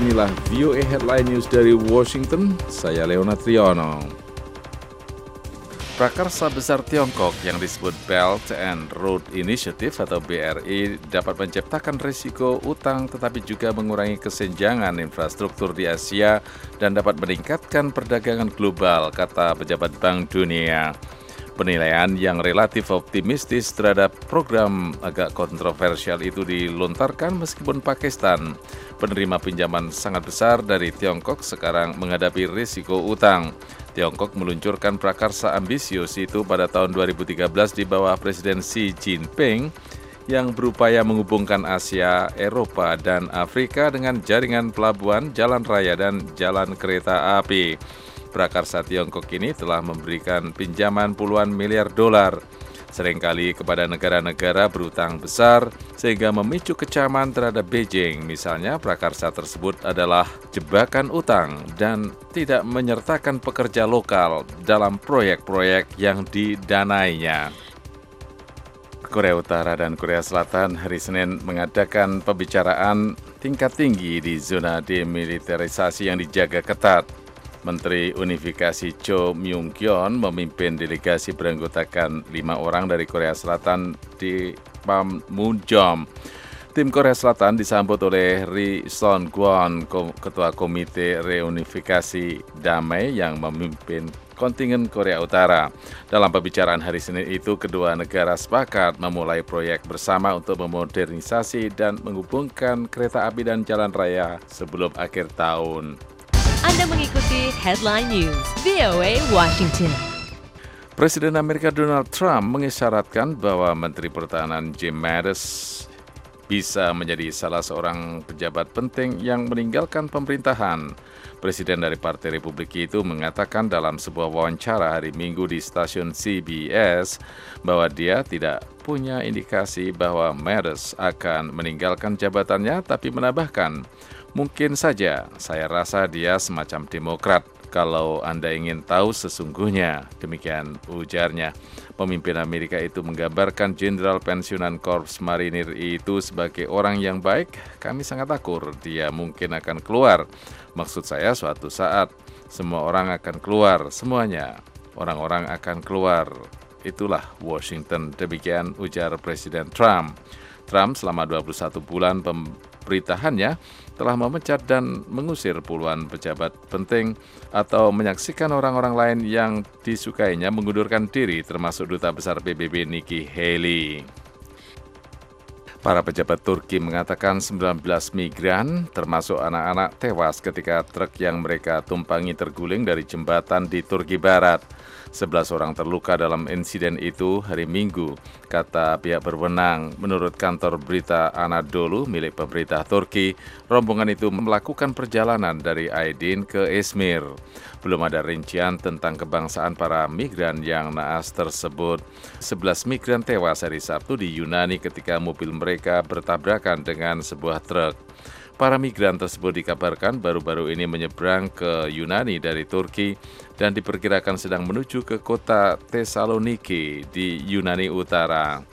inilah VOA Headline News dari Washington, saya Leonard Triono. Prakarsa besar Tiongkok yang disebut Belt and Road Initiative atau BRI dapat menciptakan risiko utang tetapi juga mengurangi kesenjangan infrastruktur di Asia dan dapat meningkatkan perdagangan global, kata pejabat Bank Dunia. Penilaian yang relatif optimistis terhadap program agak kontroversial itu dilontarkan meskipun Pakistan, penerima pinjaman sangat besar dari Tiongkok, sekarang menghadapi risiko utang. Tiongkok meluncurkan prakarsa ambisius itu pada tahun 2013 di bawah Presiden Xi Jinping yang berupaya menghubungkan Asia, Eropa, dan Afrika dengan jaringan pelabuhan, jalan raya, dan jalan kereta api. Prakarsa Tiongkok ini telah memberikan pinjaman puluhan miliar dolar, seringkali kepada negara-negara berutang besar, sehingga memicu kecaman terhadap Beijing. Misalnya, prakarsa tersebut adalah jebakan utang dan tidak menyertakan pekerja lokal dalam proyek-proyek yang didanainya. Korea Utara dan Korea Selatan hari Senin mengadakan pembicaraan tingkat tinggi di zona demilitarisasi yang dijaga ketat. Menteri Unifikasi Cho Myung-kyon memimpin delegasi beranggotakan 5 orang dari Korea Selatan di Panmunjom. Tim Korea Selatan disambut oleh Ri Son-kwon, Ketua Komite Reunifikasi Damai yang memimpin kontingen Korea Utara. Dalam pembicaraan hari Senin itu, kedua negara sepakat memulai proyek bersama untuk memodernisasi dan menghubungkan kereta api dan jalan raya sebelum akhir tahun. Anda mengikuti Headline News, VOA Washington. Presiden Amerika Donald Trump mengisyaratkan bahwa Menteri Pertahanan Jim Mattis bisa menjadi salah seorang pejabat penting yang meninggalkan pemerintahan. Presiden dari Partai Republik itu mengatakan dalam sebuah wawancara hari Minggu di stasiun CBS bahwa dia tidak punya indikasi bahwa Mattis akan meninggalkan jabatannya, tapi menambahkan, "Mungkin saja, saya rasa dia semacam demokrat, kalau Anda ingin tahu sesungguhnya," demikian ujarnya. Pemimpin Amerika itu menggambarkan Jenderal Pensiunan Korps Marinir itu sebagai orang yang baik. "Kami sangat akur, dia mungkin akan keluar. Maksud saya suatu saat, semua orang akan keluar, semuanya. Orang-orang akan keluar. Itulah Washington," demikian ujar Presiden Trump. Trump selama 21 bulan pemerintahannya telah memecat dan mengusir puluhan pejabat penting atau menyaksikan orang-orang lain yang disukainya mengundurkan diri, termasuk Duta Besar PBB Nikki Haley. Para pejabat Turki mengatakan 19 migran, termasuk anak-anak, tewas ketika truk yang mereka tumpangi terguling dari jembatan di Turki Barat. 11 orang terluka dalam insiden itu hari Minggu, kata pihak berwenang. Menurut kantor berita Anadolu milik pemerintah Turki, rombongan itu melakukan perjalanan dari Aydin ke Izmir. Belum ada rincian tentang kebangsaan para migran yang naas tersebut. 11 migran tewas hari Sabtu di Yunani ketika mobil mereka bertabrakan dengan sebuah truk. Para migran tersebut dikabarkan baru-baru ini menyeberang ke Yunani dari Turki dan diperkirakan sedang menuju ke kota Thessaloniki di Yunani Utara.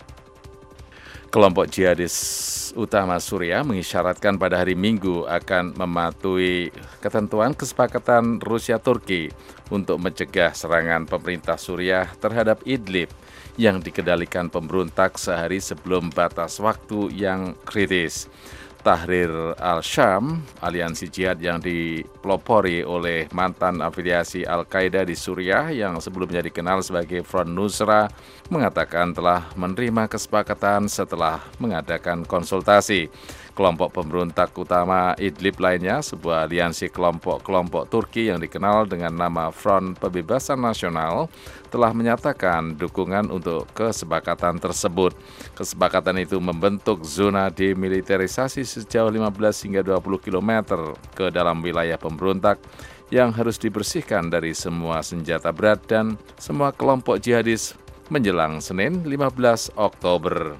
Kelompok jihadis utama Suriah mengisyaratkan pada hari Minggu akan mematuhi ketentuan kesepakatan Rusia-Turki untuk mencegah serangan pemerintah Suriah terhadap Idlib yang dikendalikan pemberontak sehari sebelum batas waktu yang kritis. Tahrir al-Syam, aliansi jihad yang dipelopori oleh mantan afiliasi Al-Qaeda di Suriah yang sebelumnya dikenal sebagai Front Nusra, mengatakan telah menerima kesepakatan setelah mengadakan konsultasi. Kelompok pemberontak utama Idlib lainnya, sebuah aliansi kelompok-kelompok Turki yang dikenal dengan nama Front Pembebasan Nasional, telah menyatakan dukungan untuk kesepakatan tersebut. Kesepakatan itu membentuk zona demilitarisasi sejauh 15 hingga 20 km ke dalam wilayah pemberontak yang harus dibersihkan dari semua senjata berat dan semua kelompok jihadis menjelang Senin 15 Oktober.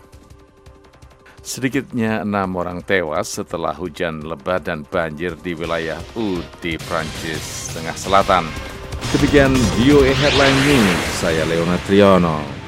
Sedikitnya 6 orang tewas setelah hujan lebat dan banjir di wilayah Oude di Prancis Tengah Selatan. Demikian VOA Headline News, saya Leonard Triono.